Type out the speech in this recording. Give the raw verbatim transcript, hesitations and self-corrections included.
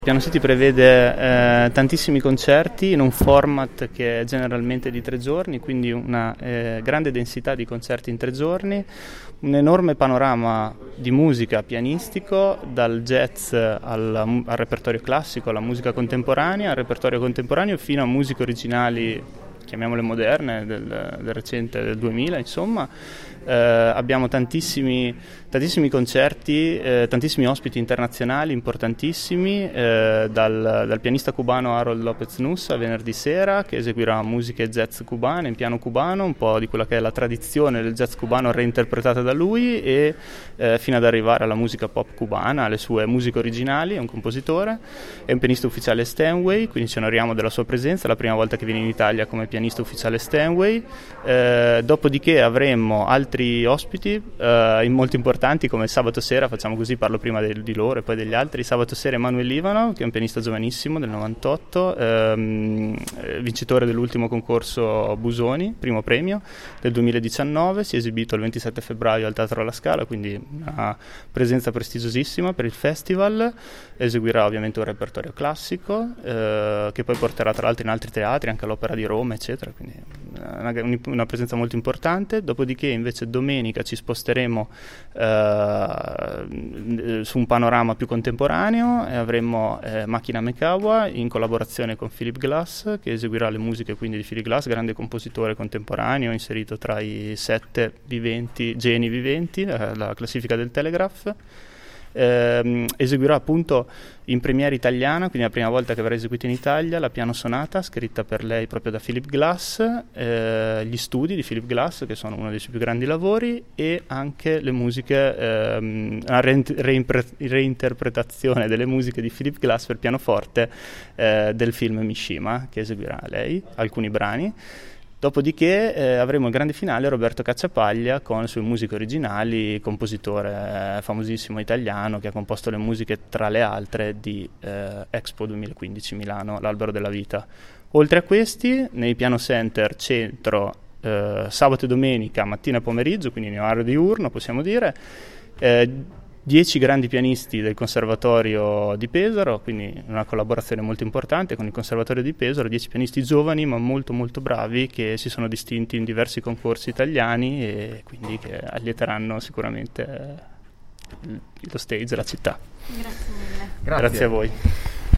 Piano City prevede eh, tantissimi concerti in un format che è generalmente di tre giorni, quindi una eh, grande densità di concerti in tre giorni, un enorme panorama di musica pianistico, dal jazz al, al repertorio classico, alla musica contemporanea, al repertorio contemporaneo fino a musiche originali, chiamiamole moderne, del, del recente del duemila, insomma. Eh, abbiamo tantissimi, tantissimi concerti, eh, tantissimi ospiti internazionali importantissimi, eh, dal, dal pianista cubano Harold Lopez Nussa venerdì sera, che eseguirà musiche jazz cubane in piano cubano, un po' di quella che è la tradizione del jazz cubano reinterpretata da lui, e eh, fino ad arrivare alla musica pop cubana, alle sue musiche originali. È un compositore, è un pianista ufficiale Steinway, quindi ci onoriamo della sua presenza, è la prima volta che viene in Italia come pianista ufficiale Steinway. Eh, dopodiché avremo altri ospiti eh, molto importanti, come sabato sera, facciamo così, parlo prima del, di loro e poi degli altri. Sabato sera Emanuele Livano, che è un pianista giovanissimo del novantotto, ehm, vincitore dell'ultimo concorso Busoni, primo premio del duemiladiciannove, si è esibito il ventisette febbraio al Teatro alla Scala, quindi una presenza prestigiosissima per il festival. Eseguirà ovviamente un repertorio classico eh, che poi porterà tra l'altro in altri teatri, anche all'Opera di Roma, eccetera, quindi una, una presenza molto importante. Dopodiché invece domenica ci sposteremo eh, su un panorama più contemporaneo e avremo eh, Makina Mekawa in collaborazione con Philip Glass, che eseguirà le musiche quindi di Philip Glass, grande compositore contemporaneo inserito tra i sette viventi, geni viventi, eh, la classifica del Telegraph. Eh, eseguirà appunto in premiere italiana, quindi la prima volta che verrà eseguita in Italia, la piano sonata scritta per lei proprio da Philip Glass, eh, gli studi di Philip Glass, che sono uno dei suoi più grandi lavori, e anche le musiche, ehm, una re- reinterpretazione delle musiche di Philip Glass per pianoforte eh, del film Mishima, che eseguirà lei, alcuni brani. Dopodiché eh, avremo il grande finale Roberto Cacciapaglia con le sue musiche originali, compositore eh, famosissimo italiano che ha composto le musiche tra le altre di eh, Expo duemilaquindici Milano, l'Albero della Vita. Oltre a questi, nei piano center centro eh, sabato e domenica, mattina e pomeriggio, quindi in orario diurno possiamo dire, eh, dieci grandi pianisti del Conservatorio di Pesaro, quindi una collaborazione molto importante con il Conservatorio di Pesaro, dieci pianisti giovani ma molto molto bravi, che si sono distinti in diversi concorsi italiani e quindi che allieteranno sicuramente lo stage, la città. Grazie mille. Grazie, Grazie a voi.